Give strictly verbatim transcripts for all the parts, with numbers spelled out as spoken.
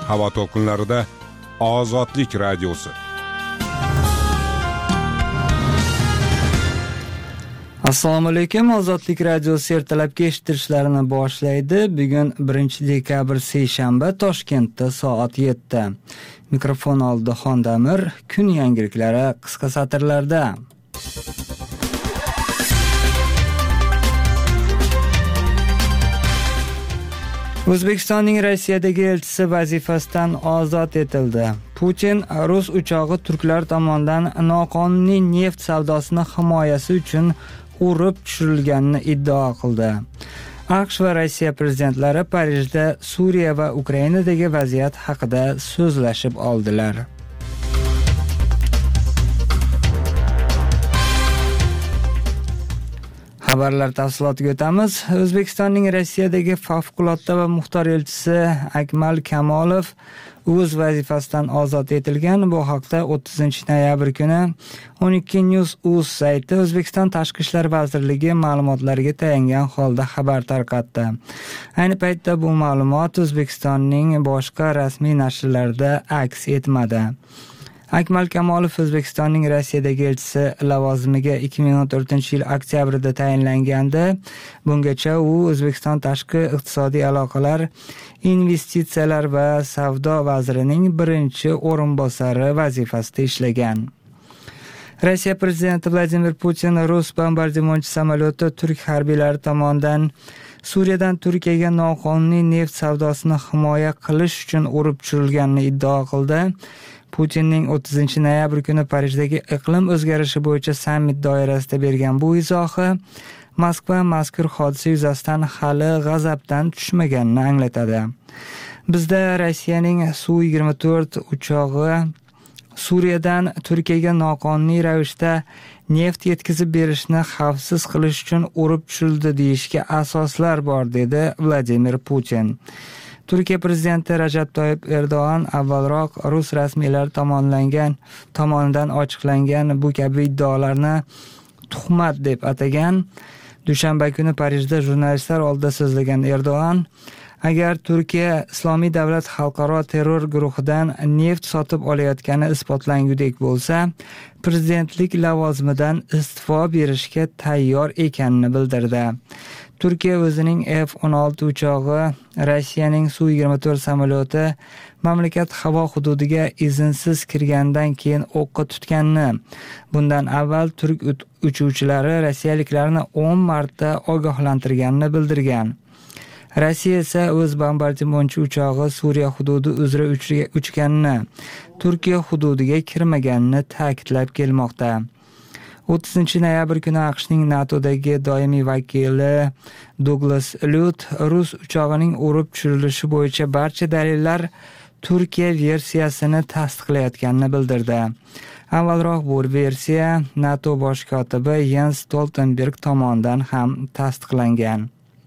havo to'lqinlarida Ozodlik radiosi. Assalomu alaykum. Ozodlik radiosi ertalabki eshittirishlarini boshlaydi. Bugun birinchi dekabr seshanba, Toshkentda soat yetti. Mikrofon oldida Xondamir. Kun yangiliklari qisqa satrlarda. O'zbekistonning Rossiyadagi elchisi vazifasidan ozod etildi. Putin Rus uchog'i turklar tomonidan noqonuniy neft savdosini himoyasi uchun urib tushirilganini iddao qildi. AQSh va Rossiya prezidentlari Parijda Suriya va Ukrainadagi vaziyat haqida so'zlashib oldilar. Xabarlar tafsilotiga o'tamiz. O'zbekistonning Rossiyadagi favqulodda va muxtor elchisi Akmal Kamolov o'z vazifasidan ozod etilgan. Bu haqda o'ttizinchi noyabr kuni o'n ikki News.uz sayti O'zbekiston Tashqi ishlar vazirligi ma'lumotlariga tayangan holda xabar tarqatdi. Ayni paytda bu ma'lumot O'zbekistonning boshqa rasmiy nashrlarida aks etmadi. Akmal Kamolov O'zbekistonning Rossiyadagi elchisi lavozimiga ikki ming o'n to'rtinchi yil oktyabrida tayinlangandi. Bungacha u O'zbekiston tashqi iqtisodiy aloqalar, investitsiyalar va savdo vazirining birinchi o'rinbosari vazifasida ishlagan. Rossiya prezidenti Vladimir Putin Rus bombardimonchi samolyoti turk harbiylari tomonidan Suriyadan Turkiyaga noqonuniy neft savdosini himoya qilish uchun urib tushirilganini iddao qildi. Putinning o'ttizinchi noyabr kuni Parijdagi iqlim o'zgarishi bo'yicha sammit doirasida bergan bu izohi Moskva mazkur hodisa yuzasidan hali g'azabdan tushmaganini anglatadi. Bizda Rossiyaning Su yigirma to'rt uchog'i Suriyadan Turkiyaga noqonuniy ravishda neft yetkazib berishni xavfsiz qilish uchun urib tushirildi deyishga asoslar bor, dedi Vladimir Putin. Turkiya prezidenti Rajab Toyyib Erdo'g'an avvalroq Rus rasmiylari tomonidan tomonidan ochiqlangan bu kabi iddaolarni tuhmat deb atagan. Dushanba kuni Parijda jurnalistlar oldida so'zlagan Erdo'g'an, agar Turkiya Islomiy davlat xalqaro terror guruhidan neft sotib olayotgani isbotlangudek bo'lsa, prezidentlik lavozimidan iste'fo berishga tayyor ekanini bildirdi. Turkiya o'zining F o'n olti uchog'i, Rossiyaning Su yigirma to'rt samolyoti mamlakat havo hududiga izinsiz kirgandan keyin o'qqa tutganini, bundan avval turk uchuvchilari rossiyaliklarni o'n marta ogohlantirganini bildirgan. Rossiya esa o'z bombardimonchi uchog'i Suriya hududi uzra uchganini, Turkiya hududiga kirmaganini ta'kidlab kelmoqda. o'ttizinchi noyabr kuni AQShning NATOdagi doimiy vakili Douglas Lut Rus uchog'ining urib tushirilishi bo'yicha barcha dalillar Turkiya versiyasini tasdiqlayotganini bildirdi. Avvalroq bu versiya NATO bosh kotibi Jens Stoltenberg tomonidan ham tasdiqlangan.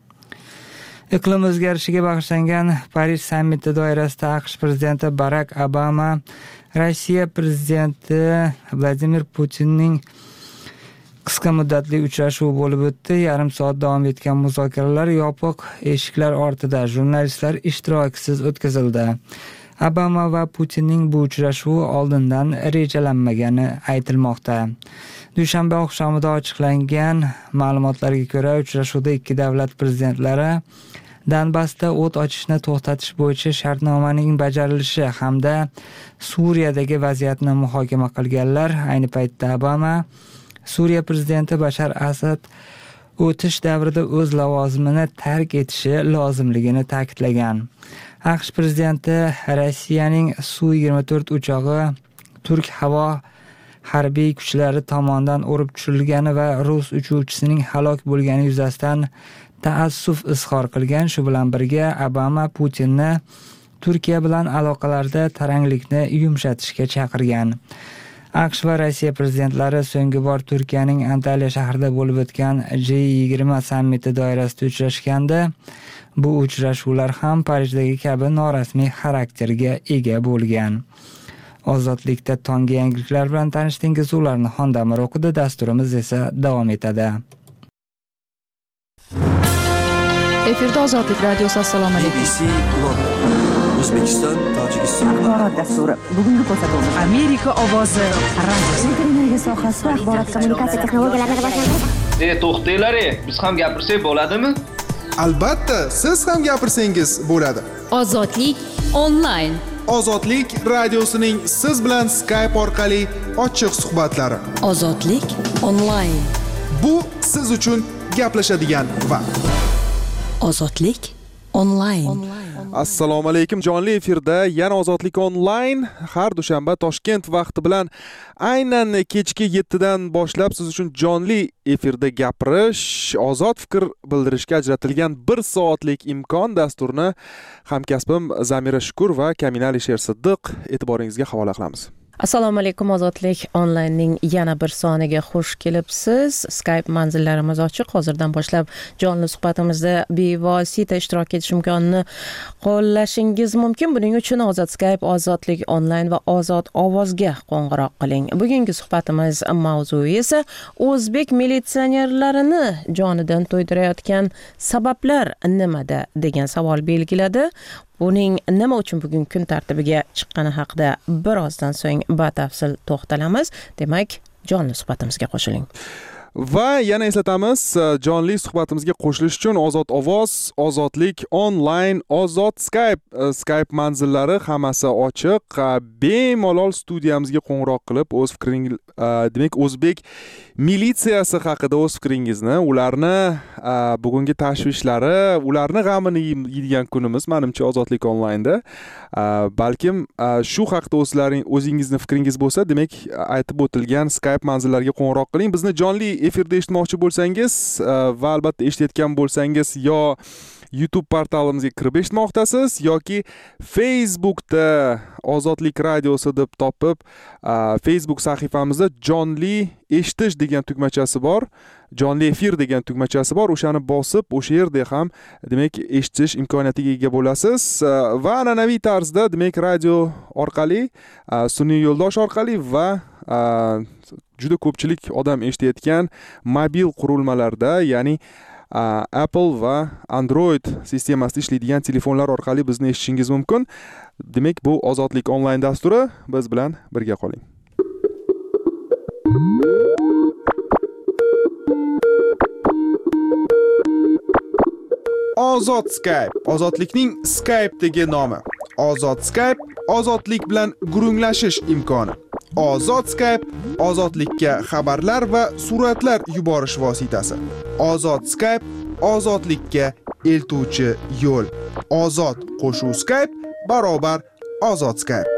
Iqlim o'zgarishiga bag'ishlangan Parij sammiti doirasida AQSh prezidenti Barak Obama Rossiya prezidenti Vladimir Putinning qisqa muddatli uchrashuv bo'lib o'tdi. Yarim soat davom etgan muzokaralar yopiq eshiklar ortida jurnalistlar ishtirokisiz o'tkazildi. Obama va Putinning bu uchrashuvi oldindan rejalanmagani aytilmoqda. Dushanba oqshomida ochiqlangan ma'lumotlarga ko'ra, uchrashuvda ikki davlat prezidentlari Donbassda o't ochishni to'xtatish bo'yicha shartnomaning bajarilishi hamda Suriyadagi vaziyatni muhokama qilganlar. Ayni paytda Obama Suriya prezidenti Bashar Asad o'tish davrida o'z lavozimini tark etishi lozimligini ta'kidlagan. AQSh prezidenti Rossiyaning Su yigirma to'rt uchog'i Turk havo harbiy kuchlari tomonidan urib tushirilgani va Rus uchuvchisining halok bo'lgani yuzasidan taassuf izhor qilgan. Shu bilan birga Obama Putinni Turkiya bilan aloqalarda taranglikni yumshatishga chaqirgan. AQSh va Rossiya prezidentlari so'nggi bor Turkiyaning Antalya shahrida bo'lib o'tgan G yigirma sammiti doirasida uchrashganda, bu uchrashuvlar ham Parijdagi kabi norasmiy xarakterga ega bo'lgan. Ozodlikda tonggi yangiliklar bilan tanishdingiz, ularni Xondamir o'qidi, dasturimiz esa davom etadi. Efirda Ozodlik radiosi. Assalomu alaykum. O'zbekiston, Tojikiston axborot dasturi. Bugungi ko'rsatuvimiz Amerika ovozi radio. Televiziya sohasida axborot kommunikatsiya texnologiyalarini rivojlantirish. E, to'xtanglar, biz ham gapirsak bo'ladimi? Albatta, siz ham gapirsangiz bo'ladi. Ozodlik onlayn. Ozodlik radiosining siz bilan Skype orqali ochiq suhbatlari. Ozodlik onlayn. Bu siz uchun gaplashadigan vaqt. Ozodlik onlayn. Assalomu alaykum, jonli efirda yana Ozodlik onlayn har dushanba Toshkent vaqti bilan aynan kechki yettidan boshlab siz uchun jonli efirda gapirish, ozod fikr bildirishga ajratilgan bir soatlik imkon dasturini hamkasbim Zamira Shukur va Kamina Alisher Siddiq e'tiboringizga havola qilamiz. Assalomu alaykum, Ozodlik onlaynning yana bir soniga xush kelibsiz. Skype manzillarimiz ochiq. Hozirdan boshlab jonli suhbatimizda bevosita ishtirok etish imkonini qo'llashingiz mumkin. Buning uchun Ozod Skype, Ozodlik onlayn va Ozod ovozga qo'ng'iroq qiling. Bugungi suhbatimiz mavzui esa o'zbek militsionerlarini jonidan to'ydirayotgan sabablar nimada degan savol belgiladi. Buning nima uchun bugun kun tartibiga chiqqani haqida birozdan so'ng batafsil to'xtalamiz. Demak, jonli suhbatimizga qo'shiling. Va yana eslatamiz, jonli suhbatimizga qo'shilish uchun Ozod ovoz, Ozodlik onlayn, Ozod Skype, Skype manzillari hammasi ochiq. Bemalol studiyamizga qo'ng'iroq qilib, o'z fikringiz, demak, o'zbek militsiyasi haqida o'z fikringizni, ularni bugungi tashvishlari, ularni g'amini yeydigan kunimiz, menimcha Ozodlik onlaynda. Balkim shu haqida o'zlaring o'zingizni fikringiz bo'lsa, demak, aytib o'tilgan Skype manzillariga qo'ng'iroq qiling. Bizni jonli efirda eshitmoqchi bo'lsangiz va albatta eshitayotgan bo'lsangiz, yo YouTube portalimizga kirib eshitmoqdasiz yoki Facebookda Ozodlik radiosi deb topib, Facebook sahifamizda jonli eshitish degan tugmachasi bor, jonli efir degan tugmachasi bor. O'shani bosib, o'sha yerda ham demak eshitish imkoniyatiga ega bo'lasiz va an'anaviy tarzda demak radio orqali, sun'iy yo'ldosh orqali va juda ko'pchilik odam eshitayotgan mobil qurilmalarda, ya'ni Apple va Android sistemasida ishlaydigan telefonlar orqali bizni eshitishingiz mumkin. Demak, bu Ozodlik onlayn dasturi. Biz bilan birga qoling. Ozod Skype, ozodlikning Skype'dagi nomi. Ozod Skype, ozodlik bilan gurunglashish imkoni. Ozod Skype, ozodlikka xabarlar va suratlar yuborish vositasi. Ozod Skype, ozodlikka eltuvchi yo'l. Ozod qo'shuv Skype barobar Ozod Skype.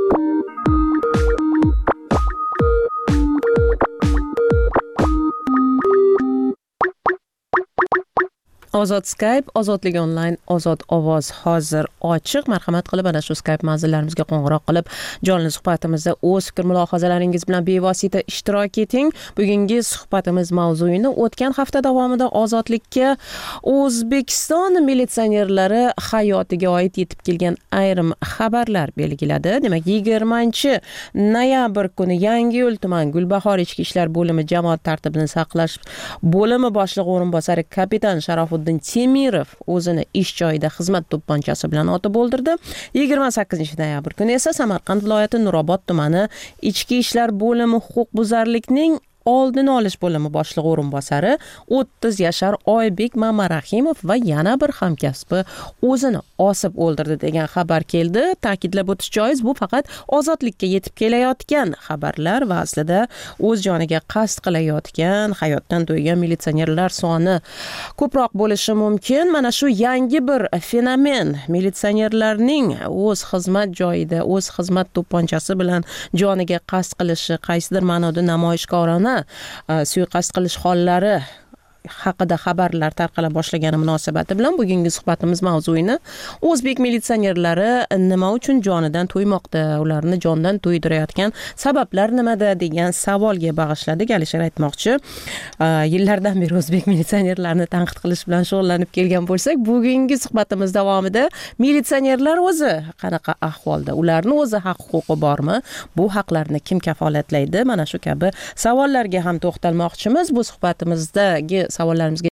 Ozod Skype, Ozodlik onlayn, Ozod ovoz hozir ochiq. Marhamat qilib ana shu Skype manzillarimizga qo'ng'iroq qilib, jonli suhbatimizda o'z fikr mulohazalaringiz bilan bevosita ishtirok eting. Bugungi suhbatimiz mavzuini o'tgan hafta davomida ozodlikka O'zbekiston militsionerlari hayotiga oid yetib kelgan ayrim xabarlar belgiladi. Demak, yigirmanchi noyabr kuni Yangiyo'l tuman Gulbahor ichki ishlar bo'limi jamoat tartibini saqlash bo'limi boshlig'i o'rinbosari kapitan Sharof Temirov o'zini ish joyida xizmat to'pponchasi bilan otib o'ldirdi. yigirma sakkizinchi noyabr kuni esa Samarqand viloyati Nurobod tumani ichki ishlar bo'limi huquqbuzarlikning oldini olish bo'limi boshlig'i o'rinbosari o'ttiz yashar Oybek Mamarahimov va yana bir hamkasbi o'zini osib o'ldirdi degan xabar keldi. Ta'kidlab o'tish joiz, bu faqat ozodlikka yetib kelayotgan xabarlar va aslida o'z joniga qasd qilayotgan, hayotdan to'ygan militsionerlar soni ko'proq bo'lishi mumkin. Mana shu yangi bir fenomen, militsionerlarning o'z xizmat joyida, o'z xizmat to'pponchasi bilan joniga qasd qilishi qaysidir ma'noda namoyishkorona suiqasd qilish hollari haqida xabarlar tarqala boshlagani munosabati bilan bugungi suhbatimiz mavzuini o'zbek militsionerlari nima uchun jonidan to'ymoqda, ularni jondan to'ydirayotgan sabablar nimada degan savolga bag'ishladik. Alisher aytmoqchi, yillardan beri o'zbek militsionerlarini tanqid qilish bilan shug'ullanib kelgan bo'lsak, bugungi suhbatimiz davomida militsionerlar o'zi qanaqa ahvolda, ularni o'zi haq-huquqi bormi, bu haqlarni kim kafolatlaydi, mana shu kabi savollarga ham to'xtalmoqchimiz. Bu suhbatimizdagi savollarimizga